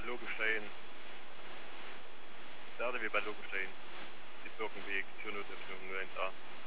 Logenstein. Da sind wir bei Logenstein. Die Birkenweg, Türnotöffnung 01a.